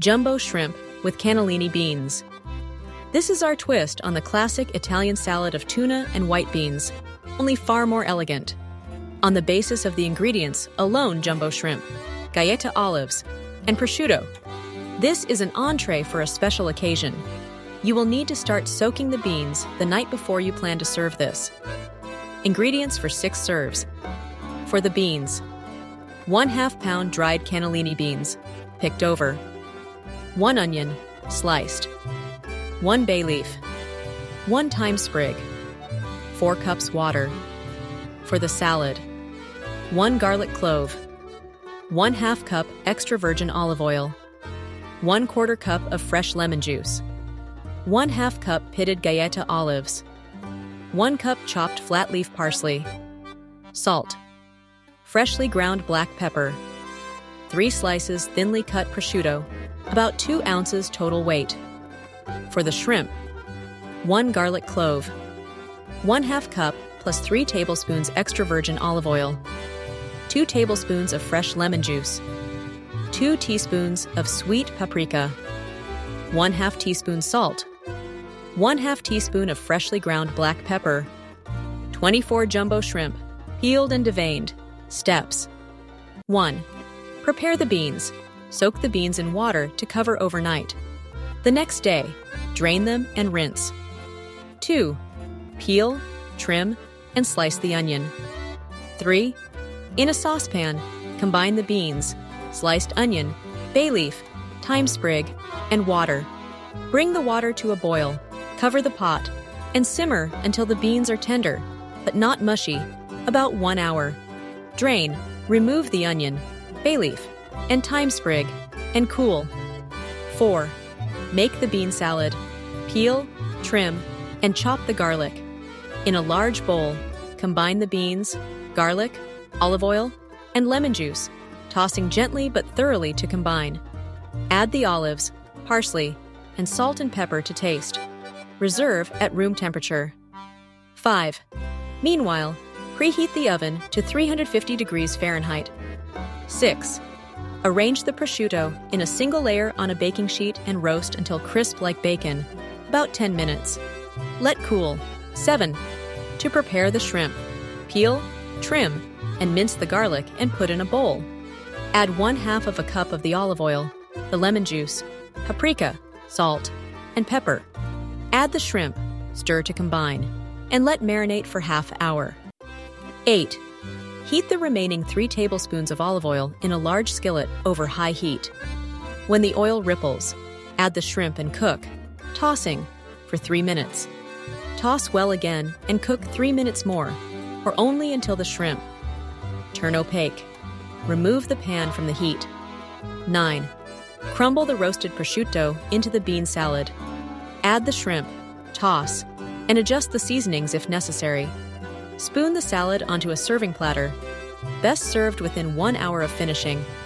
Jumbo shrimp with cannellini beans. This is our twist on the classic Italian salad of tuna and white beans, only far more elegant. On the basis of the ingredients alone: jumbo shrimp, Gaeta olives, and prosciutto. This is an entree for a special occasion. You will need to start soaking the beans the night before you plan to serve this. Ingredients for 6 serves. For the beans: 1/2 pound dried cannellini beans, picked over. 1 onion, sliced. 1 bay leaf. 1 thyme sprig. 4 cups water. For the salad: 1 garlic clove. 1/2 cup extra virgin olive oil. 1/4 cup of fresh lemon juice. 1/2 cup pitted Gaeta olives. 1 cup chopped flat leaf parsley. Salt. Freshly ground black pepper. 3 slices thinly cut prosciutto, about 2 ounces total weight. For the shrimp: 1 garlic clove. 1/2 cup plus 3 tablespoons extra virgin olive oil. 2 tablespoons of fresh lemon juice. 2 teaspoons of sweet paprika. 1/2 teaspoon salt. 1/2 teaspoon of freshly ground black pepper. 24 jumbo shrimp, peeled and deveined. Steps: 1. Prepare the beans. Soak the beans in water to cover overnight. The next day, drain them and rinse. 2. Peel, trim, and slice the onion. 3. In a saucepan, combine the beans, sliced onion, bay leaf, thyme sprig, and water. Bring the water to a boil, cover the pot, and simmer until the beans are tender, but not mushy, about 1 hour. Drain, remove the onion, bay leaf, and thyme sprig, and cool. 4. Make the bean salad. Peel, trim, and chop the garlic. In a large bowl, combine the beans, garlic, olive oil, and lemon juice, tossing gently but thoroughly to combine. Add the olives, parsley, and salt and pepper to taste. Reserve at room temperature. 5. Meanwhile, preheat the oven to 350 degrees Fahrenheit. 6. Arrange the prosciutto in a single layer on a baking sheet and roast until crisp like bacon, about 10 minutes. Let cool. 7. To prepare the shrimp: peel, trim, and mince the garlic and put in a bowl. Add 1/2 cup of the olive oil, the lemon juice, paprika, salt, and pepper. Add the shrimp, stir to combine, and let marinate for ½ hour. 8. Heat the remaining 3 tablespoons of olive oil in a large skillet over high heat. When the oil ripples, add the shrimp and cook, tossing, for 3 minutes. Toss well again and cook 3 minutes more, or only until the shrimp turn opaque. Remove the pan from the heat. 9. Crumble the roasted prosciutto into the bean salad. Add the shrimp, toss, and adjust the seasonings if necessary. Spoon the salad onto a serving platter. Best served within 1 hour of finishing.